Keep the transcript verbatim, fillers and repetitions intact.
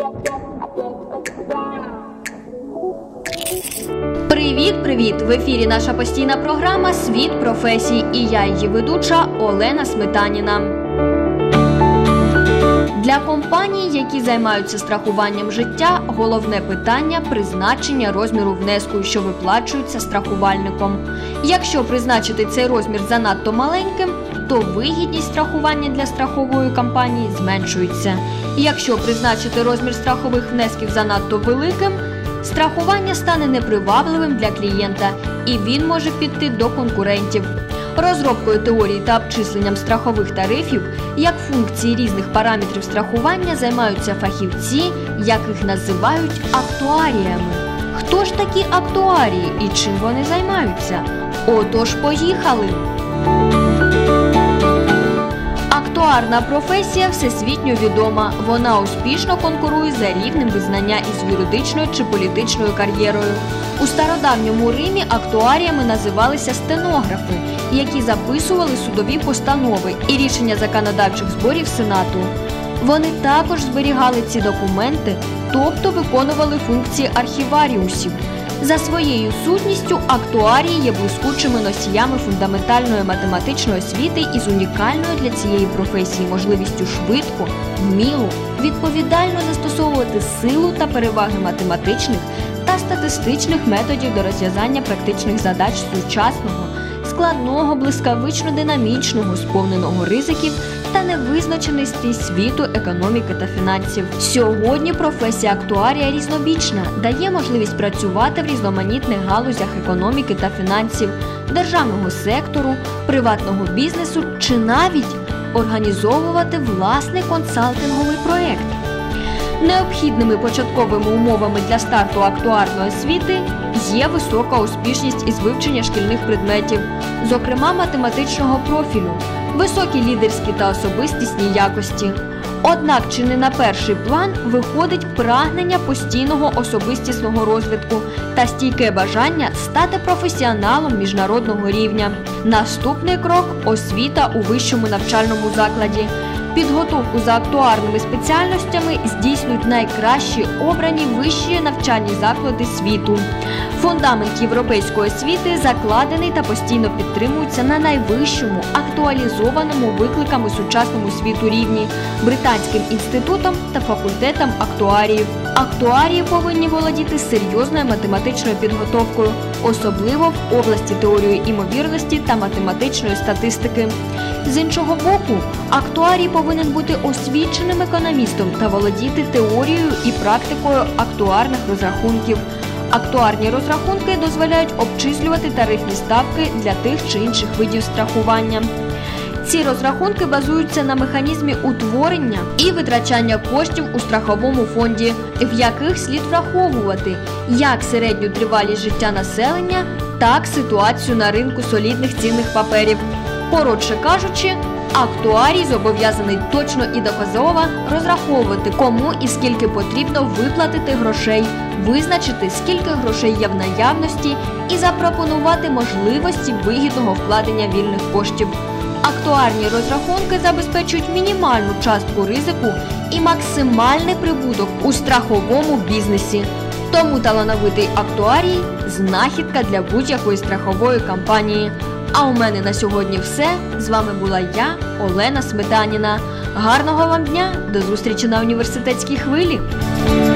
Привіт-привіт! В ефірі наша постійна програма «Світ професій» і я, її ведуча Олена Сметаніна. Для компаній, які займаються страхуванням життя, головне питання – призначення розміру внеску, що виплачується страхувальником. Якщо призначити цей розмір занадто маленьким, то вигідність страхування для страхової компанії зменшується. Якщо призначити розмір страхових внесків занадто великим, страхування стане непривабливим для клієнта і він може піти до конкурентів. Розробкою теорії та обчисленням страхових тарифів як функції різних параметрів страхування займаються фахівці, яких називають актуаріями. Хто ж такі актуарії і чим вони займаються? Отож, поїхали! Актуарна професія всесвітньо відома. Вона успішно конкурує за рівнем визнання із юридичною чи політичною кар'єрою. У стародавньому Римі актуаріями називалися стенографи, які записували судові постанови і рішення законодавчих зборів Сенату. Вони також зберігали ці документи, тобто виконували функції архіваріусів. За своєю сутністю актуарії є блискучими носіями фундаментальної математичної освіти із унікальною для цієї професії можливістю швидко, вміло, відповідально застосовувати силу та переваги математичних та статистичних методів до розв'язання практичних задач сучасного, складного, блискавично-динамічного, сповненого ризиків та невизначеності світу економіки та фінансів. Сьогодні професія актуарія різнобічна, дає можливість працювати в різноманітних галузях економіки та фінансів, державного сектору, приватного бізнесу чи навіть організовувати власний консалтинговий проєкт. Необхідними початковими умовами для старту актуарної освіти є висока успішність із вивчення шкільних предметів, зокрема математичного профілю, високі лідерські та особистісні якості. Однак чи не на перший план виходить прагнення постійного особистісного розвитку та стійке бажання стати професіоналом міжнародного рівня. Наступний крок – освіта у вищому навчальному закладі. Підготовку за актуарними спеціальностями здійснюють найкращі обрані вищі навчальні заклади світу. Фундамент європейської освіти закладений та постійно підтримується на найвищому, актуалізованому викликами сучасному світу рівні Британським інститутом та факультетом актуаріїв. Актуарії повинні володіти серйозною математичною підготовкою, особливо в області теорії імовірності та математичної статистики. З іншого боку, актуарій повинен бути освіченим економістом та володіти теорією і практикою актуарних розрахунків. Актуарні розрахунки дозволяють обчислювати тарифні ставки для тих чи інших видів страхування. Ці розрахунки базуються на механізмі утворення і витрачання коштів у страховому фонді, в яких слід враховувати як середню тривалість життя населення, так ситуацію на ринку солідних цінних паперів. Коротше кажучи, актуарій зобов'язаний точно і доказово розраховувати, кому і скільки потрібно виплатити грошей, визначити, скільки грошей є в наявності і запропонувати можливості вигідного вкладення вільних коштів. Актуарні розрахунки забезпечують мінімальну частку ризику і максимальний прибуток у страховому бізнесі. Тому талановитий актуарій – знахідка для будь-якої страхової компанії. А у мене на сьогодні все. З вами була я, Олена Сметаніна. Гарного вам дня, до зустрічі на університетській хвилі!